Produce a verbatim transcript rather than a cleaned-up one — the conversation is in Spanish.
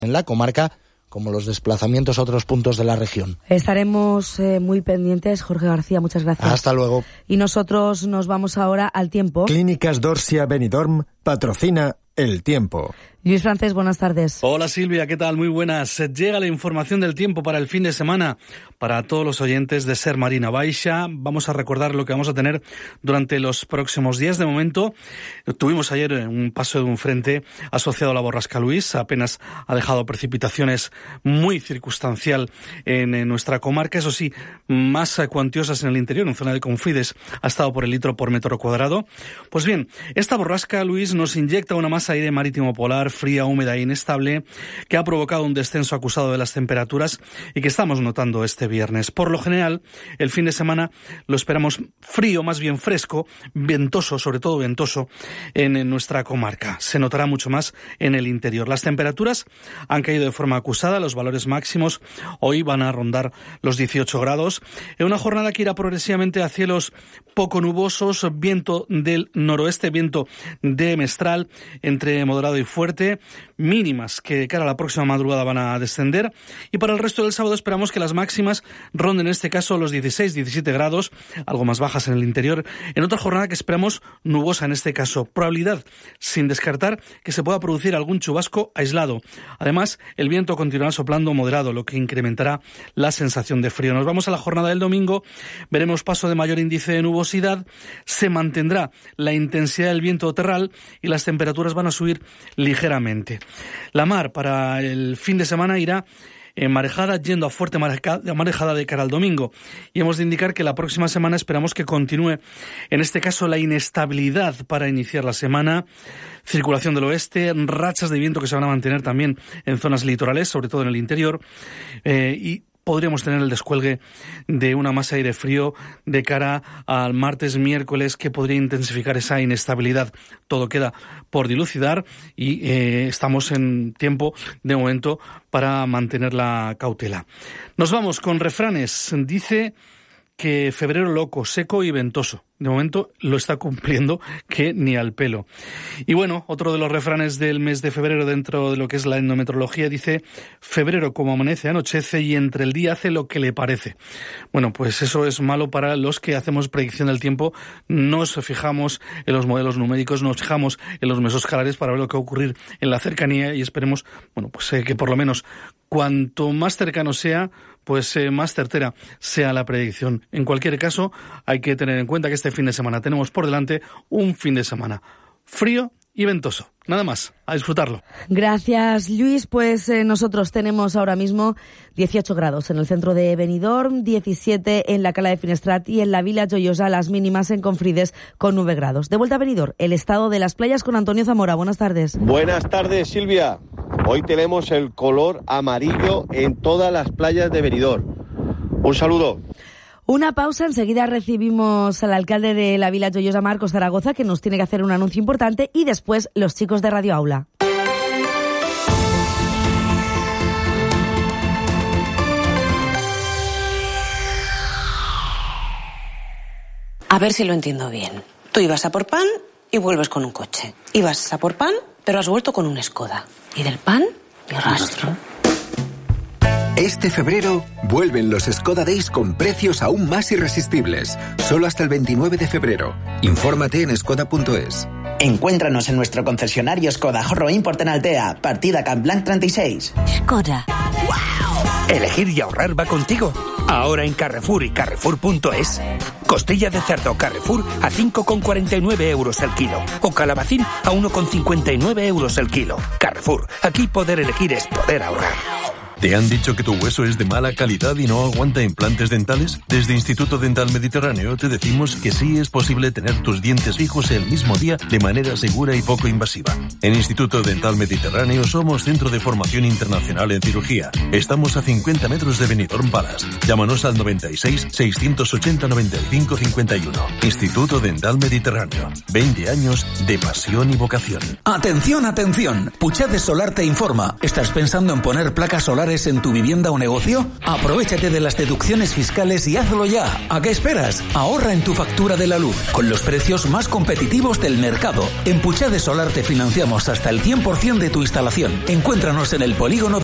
en la comarca, como los desplazamientos a otros puntos de la región. Estaremos eh, muy pendientes. Jorge García, muchas gracias. Hasta luego. Y nosotros nos vamos ahora al tiempo. Clínicas Dorsia Benidorm patrocina el tiempo. Luis Francés, buenas tardes. Hola Silvia, ¿qué tal? Muy buenas. Llega la información del tiempo para el fin de semana. Para todos los oyentes de Ser Marina Baixa, vamos a recordar lo que vamos a tener durante los próximos días. De momento, tuvimos ayer un paso de un frente asociado a la borrasca Luis. Apenas ha dejado precipitaciones muy circunstancial en, en nuestra comarca. Eso sí, más cuantiosas en el interior, en zona de Confides, ha estado por el litro por metro cuadrado. Pues bien, esta borrasca Luis nos inyecta una masa de aire marítimo polar fría, húmeda e inestable que ha provocado un descenso acusado de las temperaturas y que estamos notando este viernes. Por lo general, el fin de semana lo esperamos frío, más bien fresco, ventoso, sobre todo ventoso, en, en nuestra comarca. Se notará mucho más en el interior. Las temperaturas han caído de forma acusada. Los valores máximos hoy van a rondar los dieciocho grados. En una jornada que irá progresivamente a cielos poco nubosos, viento del noroeste, viento de mestral entre moderado y fuerte, mínimas que de cara a la próxima madrugada van a descender, y para el resto del sábado esperamos que las máximas ronden en este caso los dieciséis diecisiete grados, algo más bajas en el interior, en otra jornada que esperamos nubosa en este caso. Probabilidad sin descartar que se pueda producir algún chubasco aislado. Además, el viento continuará soplando moderado, lo que incrementará la sensación de frío. Nos vamos a la jornada del domingo, veremos paso de mayor índice de nubosidad, se mantendrá la intensidad del viento terral y las temperaturas van a subir ligeramente. La mar para el fin de semana irá en marejada, yendo a fuerte marejada de cara al domingo. Y hemos de indicar que la próxima semana esperamos que continúe, en este caso, la inestabilidad para iniciar la semana. Circulación del oeste, rachas de viento que se van a mantener también en zonas litorales, sobre todo en el interior, eh, y podríamos tener el descuelgue de una masa de aire frío de cara al martes, miércoles, que podría intensificar esa inestabilidad. Todo queda por dilucidar y eh, estamos en tiempo, de momento, para mantener la cautela. Nos vamos con refranes. Dice que febrero loco, seco y ventoso. De momento lo está cumpliendo, que ni al pelo. Y bueno, otro de los refranes del mes de febrero dentro de lo que es la endometrología dice: febrero como amanece anochece y entre el día hace lo que le parece. Bueno, pues eso es malo para los que hacemos predicción del tiempo. Nos fijamos en los modelos numéricos, nos fijamos en los mesoscalares para ver lo que va a ocurrir en la cercanía y esperemos, bueno, pues eh, que por lo menos cuanto más cercano sea, pues eh, más certera sea la predicción. En cualquier caso, hay que tener en cuenta que este fin de semana tenemos por delante un fin de semana frío y ventoso. Nada más, a disfrutarlo. Gracias, Luis. Pues eh, nosotros tenemos ahora mismo dieciocho grados en el centro de Benidorm, diecisiete en la Cala de Finestrat y en la Vila Joyosa, las mínimas en Confrides con nueve grados. De vuelta a Benidorm, el estado de las playas con Antonio Zamora. Buenas tardes. Buenas tardes, Silvia. Hoy tenemos el color amarillo en todas las playas de Benidorm. Un saludo. Una pausa, enseguida recibimos al alcalde de la Vila Joyosa, Marcos Zaragoza, que nos tiene que hacer un anuncio importante, y después los chicos de Radio Aula. A ver si lo entiendo bien. Tú ibas a por pan y vuelves con un coche. Ibas a por pan, pero has vuelto con un Skoda. Y del pan, ni rastro. Este febrero vuelven los Skoda Days con precios aún más irresistibles. Solo hasta el veintinueve de febrero. Infórmate en skoda punto es. Encuéntranos en nuestro concesionario Skoda Horro Import en Altea, partida Camp Blanc treinta y seis. Skoda. ¡Wow! Elegir y ahorrar va contigo. Ahora en Carrefour y Carrefour punto es. Costilla de cerdo Carrefour a cinco con cuarenta y nueve euros el kilo. O calabacín a uno con cincuenta y nueve euros el kilo. Carrefour. Aquí poder elegir es poder ahorrar. ¿Te han dicho que tu hueso es de mala calidad y no aguanta implantes dentales? Desde Instituto Dental Mediterráneo te decimos que sí es posible tener tus dientes fijos el mismo día de manera segura y poco invasiva. En Instituto Dental Mediterráneo somos centro de formación internacional en cirugía. Estamos a cincuenta metros de Benidorm Palace. Llámanos al noventa y seis, seiscientos ochenta, noventa y cinco, cincuenta y uno. Instituto Dental Mediterráneo. veinte años de pasión y vocación. Atención, atención. Puchat de Solar te informa. ¿Estás pensando en poner placas solares solares en tu vivienda o negocio? Aprovechate de las deducciones fiscales y hazlo ya. ¿A qué esperas? Ahorra en tu factura de la luz con los precios más competitivos del mercado. En Puchade Solar te financiamos hasta el cien por ciento de tu instalación. Encuéntranos en el polígono